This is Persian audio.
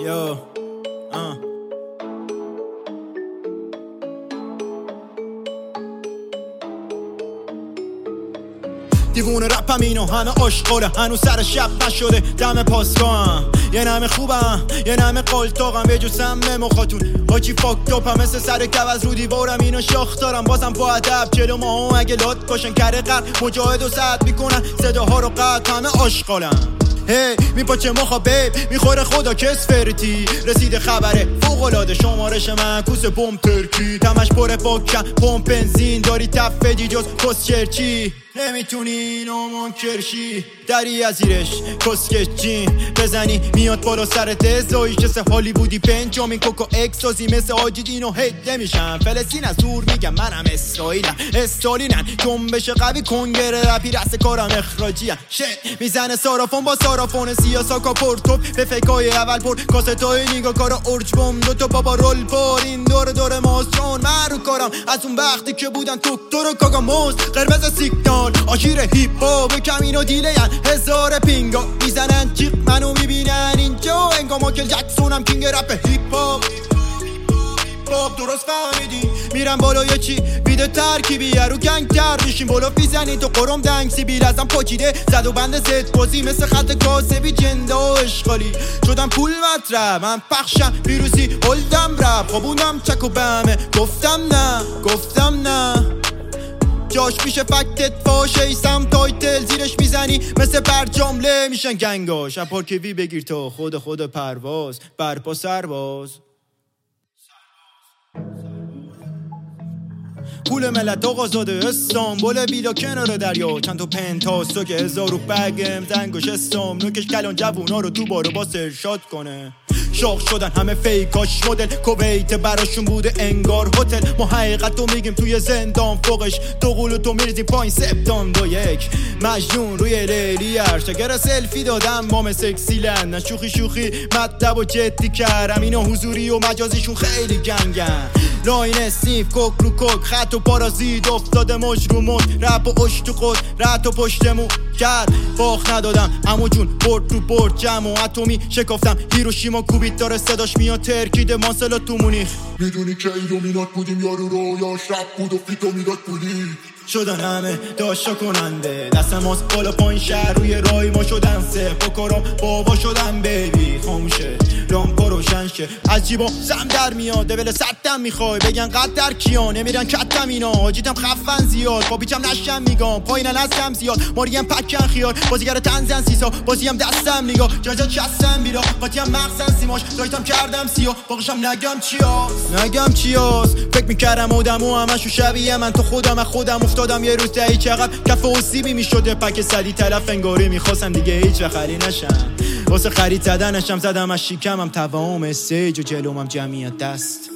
Yo, دیوونه رپم اینو همه عشقوله، هنوز سر شب نشده دم پاسگاهم. یه نمه خوبم یه نمه قلتاقم، یه جو سمه مخاتون حاجی فاکتاپم، مثل سر کواز رو دیوارم اینو شاخ دارم. بازم با ادب جلو ما هم اگه لات باشن کره قرد مجاهد و سعد میکنن صداها رو قد همه عاشقالم. هی میپاچه مخا بیب میخوره خدا کس فرتی، رسیده خبره فوق‌العاده شمارش من کوس پمپ ترکی، تمش پره پاکم پمپ بنزین داری تفدی جز کس چرچی، نمیتونی اینو منکرشی دری از زیرش کسکچین بزنی میاد بالا سرت ازایش، مثل هالیوودی بنجامین کوکو اکسازی، مثل آجی دینو هیت نمیشم فلسطین از دور میگم منم اسرائیلم استالینن جنبش قوی کنگره رپی رست کارم اخراجیم شت میزنه سارافون با سارافون سیاسا کاپورتوب به فکای اول پر کاستای نیگا کارا ارج بوم دوتا بابا رول پر این دور ماست چون من رو کارم از اون وقتی که بودن دکتر و کاگاموز قرمز سیگنال آشیر هیپ هاپ کمینو دیله هزار پینگا میزنن چیق منو میبینن اینجا انگا ماکل جکسونم کینگ رپ هیپ هاپ درست فهمیدی میرم بالا یه چی ویدیو ترکیبی رو گنگ تر میشیم بالا فیزنی تو قرم دنگ سیبیل ازم پاچیده زد و بند ست بازی مثل خط کاسبی جنده و اشغالی شدم پول مطرح من پخشم ویروسی هلدم رپ خوابونم چک و بمه گفتم نه جاش میشه فکتت فاشه ایسم تایتل زیرش میزنی مثل برجامله میشن گنگا شب پارکوی بگیر تا خود پرواز برپا سرباز پول ملت آقازاده استانبول بیلا کنار دریا چند تا پنتاستو که 1000 بگم زنگوش استام نوکش کلان جوونا رو تو بارو باس ارشاد کنه شاخ شدن همه فیکاش مدل کویت براشون بوده انگار هتل ما حقیقت رو میگیم توی زندان فوقش دو قول تو میریزیم پایین سپتام 2-1 مجنون روی لیلی ارشگر سلفی دادم مام سکسی لن شوخی مطلب و جدی کردم اینا حضوری و مجازیشون خیلی گنگن لاین اسنیف کوک رو کوک خط و پارازید افتاده مش رو مش رپ و اش تو خود رد و پشتمو کرد باخ ندادم امو جون برد جمع و اتمی شکافتم هیروشیما کوبیت داره صداش میاد ترکیده ماسلا تو مونیخ میدونی که ایلومینات بودیم یارو رویاش رپ بود و فیتو میداد بودی شدن همه داشتا کننده دست ماست بالا پایین شهر روی رای ما شدن سه بکارم بابا شدن بیبی خاموشه رامپا روشن شه از جیبا زم در میاد دول ستم میخوای بگن قد در کیا نمیرن کتم اینا حاجیتم خفن زیاد با بیچم نشم میگم پایینن از کم زیاد ماریم پکن خیار بازیگر تنزن سیسا بازیم دستم نگاه جاجا چستم بیرا قاطیم مغزن سیماش دایتم کردم سیاه باقشم نگم چیاست فکر میکردم آدمو همشو شبیه من تو خودم افتادم یه روز دهی چقدر کف و سیبی میشده پک سدی طرف انگاری میخواستم دیگه هیچ و خری نشم واسه خرید زدنشم زدم از شیکمم توام استیج و جلومم جمعیت دست